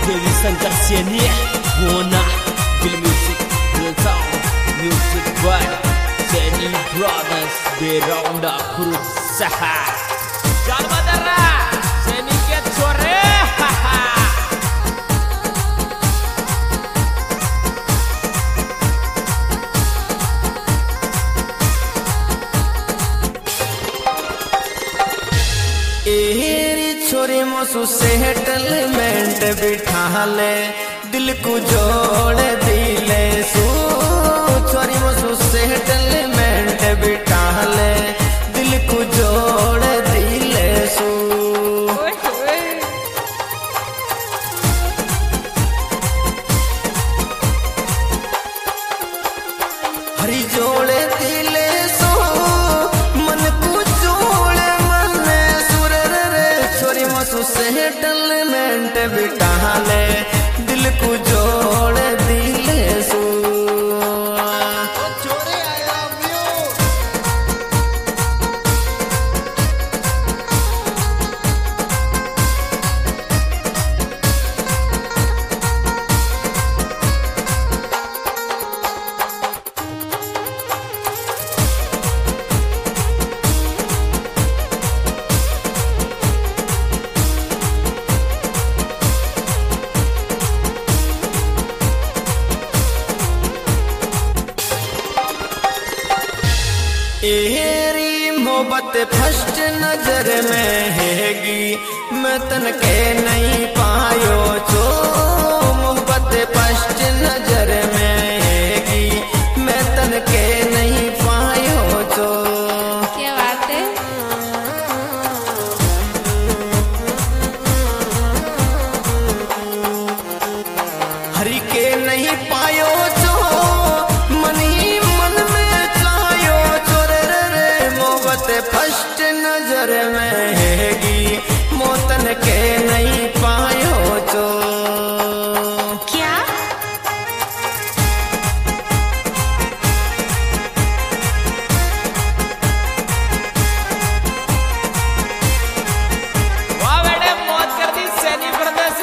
Dewi Sangkar Siania Buona Bilmusik Bilsong Music by Seni Brothers Beronda Berusaha Jalmadara Seni Kecore छोरी मसू settlement बिठा ले दिल को जोड़ दिले सू छोरी मसू सेटलमेंट बिठा ले दिल को जोड़ दिले सू हरी जोड़े दिले सो मन को जोड़े मन सुर रे छोरी मसू सेटलमेंट बिठा ले दिल को जोड़ दिले सू एरी मोहब्बत फर्स्ट नजर में हैगी मैं तन के नहीं पायो जो मोहब्बत फर्स्ट नजर में हैगी मैं तन के नहीं पायो जो क्या बात है हरी के नहीं पायो जो मन ही मन में फर्स्ट नजर में हैगी मोतन के नहीं पायो जो क्या वाह बेटे मौत कर दी सैनी ब्रदर्स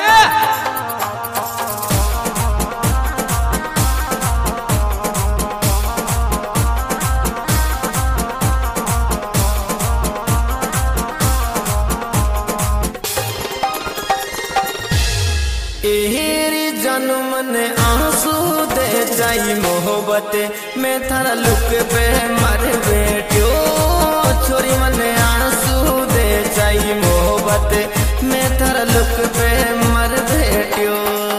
एरी जन्म ने आंसू दे जाई मोहब्बत में थारा लुक पे मर बैठो छोरी मने आंसू दे जाई मोहब्बत में थारा लुक पे मर बैठो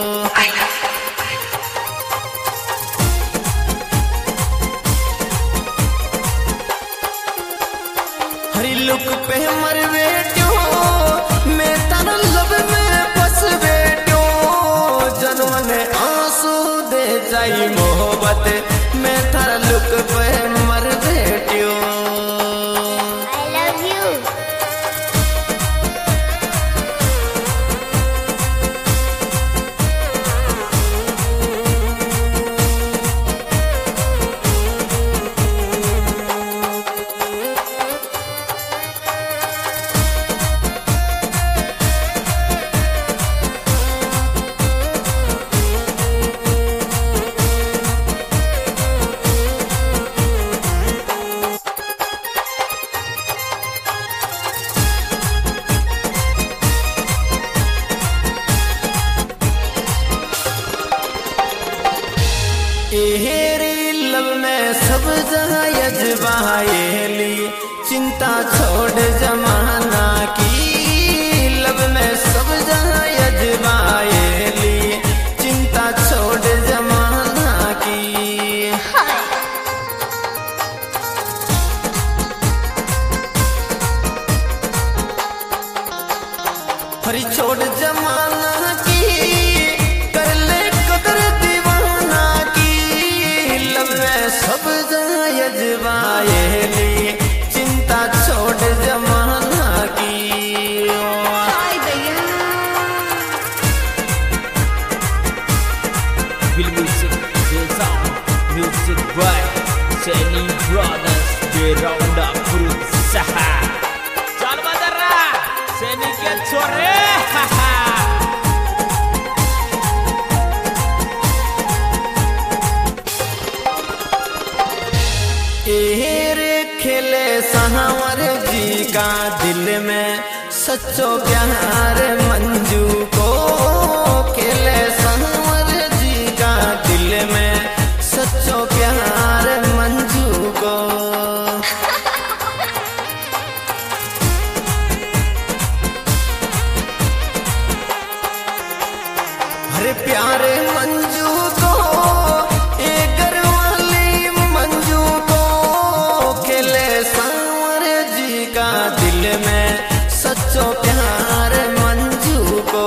हरी लुक पे मर बैठो मैं थारा लब में फंस बैठो ने आंसू दे जाई मोहब्बत मैं थारा लुक पे मर बैठो I love you एरी लब में सब जगह यजबाएली चिंता छोड़ जमाना की लब में सब जगह यजबाएली चिंता छोड़ जमाना की हरी छोड़ जमाना की कर ले कदर दीवाना की लब में सब जगह यजबाएली चिंता छोड़ जमाना की हाय भैया Bilmusik Bilsong Music by Seni Brothers Beronda Berusaha Jalmadara Seni Kecore सांवर जी का दिल में सच्चो प्यार मंजू को, खेले सांवर जी का दिल में सच्चो प्यार मंजू को। अरे प्यारे मंजू को, एक घरवाली मंजू को, खेले सांवर जी का दिल में सच्चो प्यार मंजू को।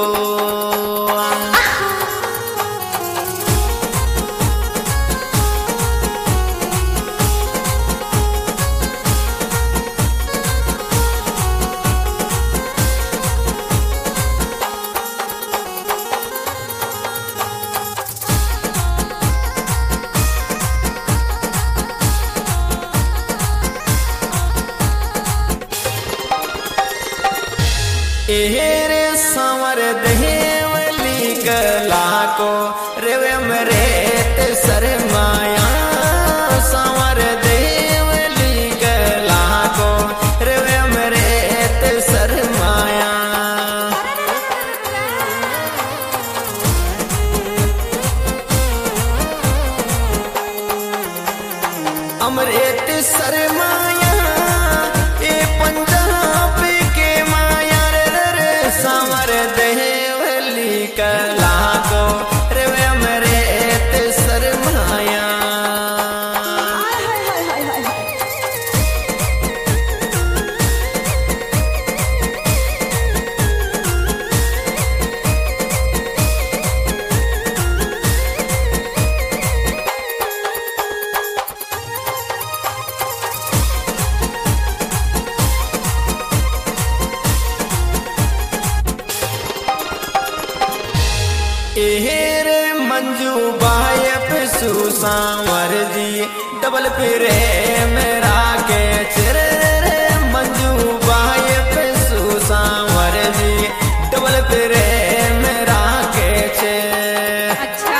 एरे सांवर देवली कला को रेवे मेरे ते शर्माया, सांवर देवली कला को रेवे मेरे ते शर्माया। अमृत शर्माया ए पंजाब के माया रे, सांवर देवली कला को रेवे मेरे ते शर्माया। एरे मंजू बाय पिसू सांवर जी डबल फिरे मेरा के चिर रे, मंजू बाय पिसू सांवर जी डबल फिरे मेरा के चिर। अच्छा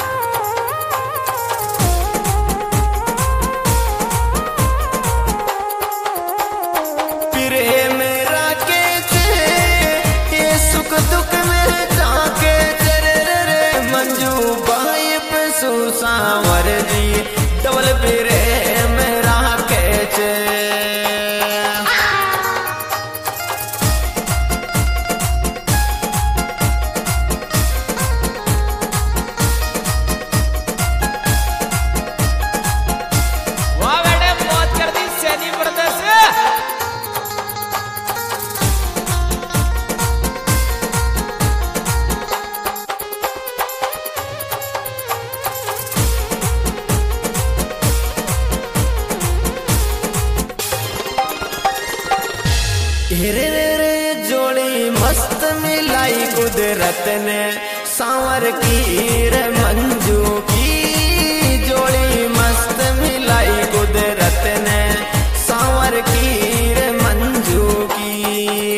फिरे मेरा के चिर, ये सुख दुख में जाके मंजू बाई पिसू सांवर जी डबल फिरे मेरा कैचे। वाह बेटे मौत कर दी सैनी ब्रदर्स। रे रे रे जोड़ी मस्त मिलाई कुदरत ने सांवर की रे मंजू की, जोड़ी मस्त मिलाई कुदरत ने सांवर की रे मंजू की।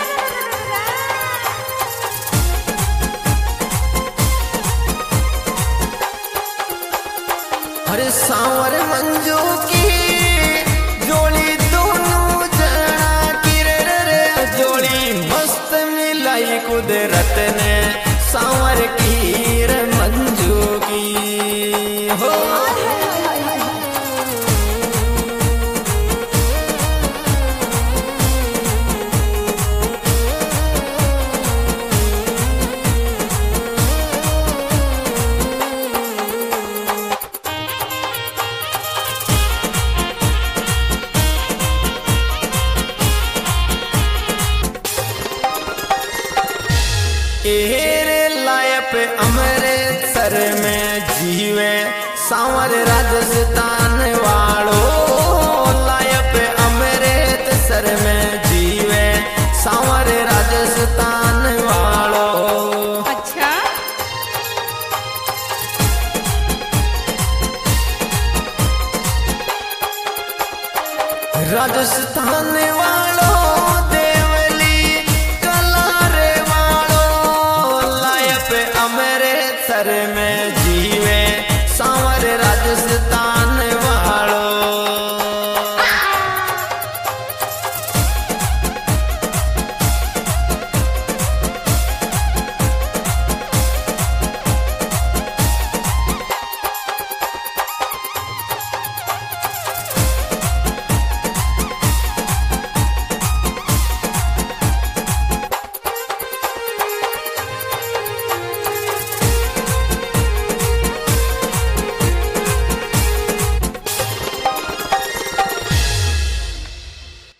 अरे सांवर मंजू की जोड़ी दोनों जना की रे, जोड़ी मस्त मिलाई कुदरत ने सांवर की रे मंजू की हो। ए